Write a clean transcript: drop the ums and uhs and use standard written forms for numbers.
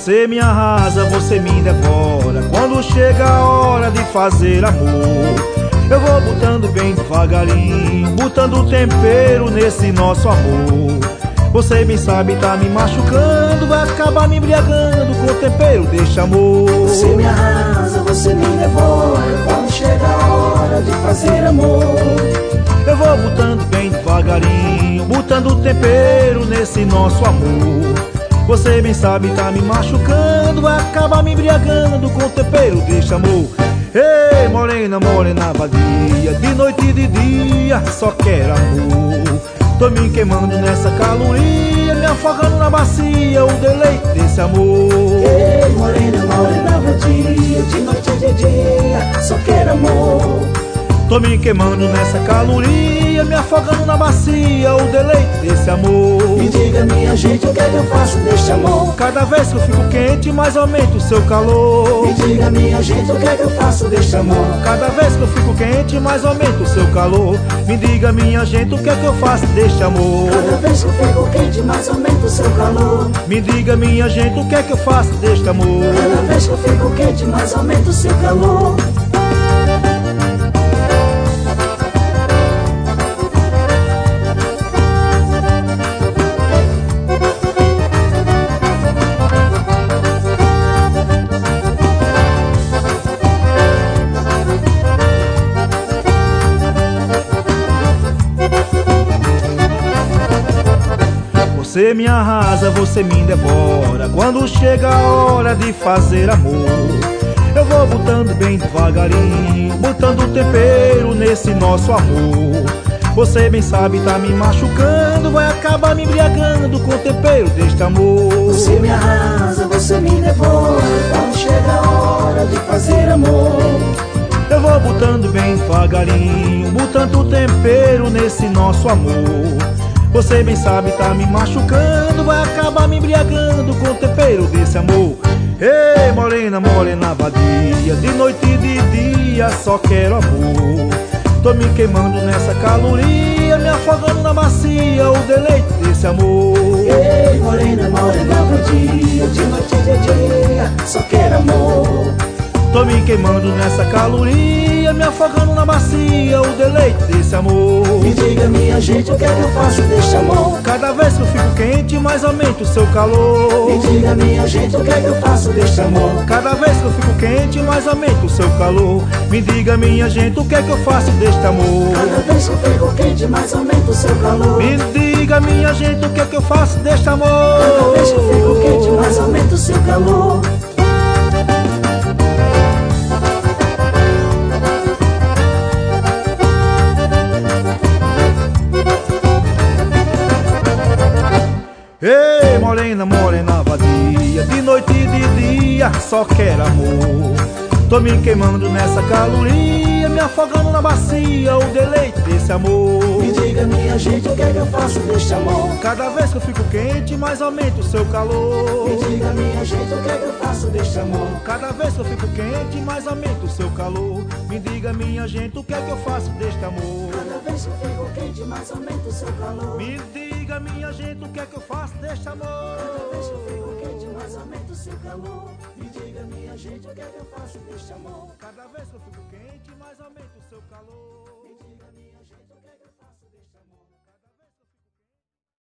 Você me arrasa, você me devora. Quando chega a hora de fazer amor, eu vou botando bem devagarinho, botando tempero nesse nosso amor. Você bem sabe, tá me machucando, vai acabar me embriagando com o tempero deste amor. Você me arrasa, você me devora. Quando chega a hora de fazer amor, eu vou botando bem devagarinho, botando tempero nesse nosso amor. Você bem sabe, tá me machucando, vai acabar me embriagando com o tempero deste amor. Ei, morena, morena vadia, de noite e de dia só quero amor. Tô me queimando nessa caloria, me afogando na bacia, o deleite desse amor. ei, morena, morena vadia, de noite e de dia só quero amor. Tô me queimando nessa caloria, me afogando na bacia, o deleite desse amor. Me diga, minha gente, o que é que eu faço deste amor? Cada vez que eu fico quente, mais aumenta o seu calor. Me diga, minha gente, o que é que eu faço deste amor? Cada vez que eu fico quente, mais aumenta o seu calor. Me diga, minha gente, o que é que eu faço deste amor? Cada vez que eu fico quente, mais aumenta o seu calor. Me diga, minha gente, o que é que eu faço deste amor? Cada vez que eu fico quente, mais aumenta o seu calor. Você me arrasa, você me devora. Quando chega a hora de fazer amor, eu vou botando bem devagarinho, botando tempero nesse nosso amor. Você bem sabe, tá me machucando, vai acabar me embriagando com o tempero deste amor. Você me arrasa, você me devora. Quando chega a hora de fazer amor, eu vou botando bem devagarinho, botando tempero nesse nosso amor. Você bem sabe, tá me machucando, vai acabar me embriagando com o tempero desse amor. Ei, morena, morena vadia, de noite e de dia só quero amor. Tô me queimando nessa caloria, me afogando na bacia, o deleite desse amor. ei, morena, morena vadia, de noite e de dia só quero amor. Tô me queimando nessa caloria, me afogando na bacia, o deleite desse amor. Me diga, minha gente, o que é que eu faço deste amor? Cada vez que eu fico quente, mais aumenta o seu calor. Me diga, minha gente, o que é que eu faço deste amor? Cada vez que eu fico quente, mais aumenta o seu calor. Me diga, minha gente, o que é que eu faço deste amor? Cada vez que eu fico quente, mais aumenta o seu calor. Me diga, minha gente, o que é que eu faço deste amor? Cada vez que eu fico quente, mais aumenta o seu calor. Ei, morena, morena vadia, de noite e de dia só quero amor. Tô me queimando nessa caloria, me afogando na bacia, o deleite desse amor. Me diga, minha gente, o que é que eu faço deste amor? Cada vez que eu fico quente, mais aumenta o seu calor. Me diga, minha gente, o que é que eu faço deste amor? Cada vez que eu fico quente, mais aumenta o seu calor. Me diga, minha gente, o que é que eu faço deste amor? Cada vez que eu fico quente, mais aumenta o seu calor. Me diga, minha gente, o que é que eu faço deste amor? Cada vez que eu fico quente, mais aumenta o seu calor. Me diga, minha gente, o que é que eu faço deste amor? Cada vez que eu fico quente, mais aumenta o seu calor.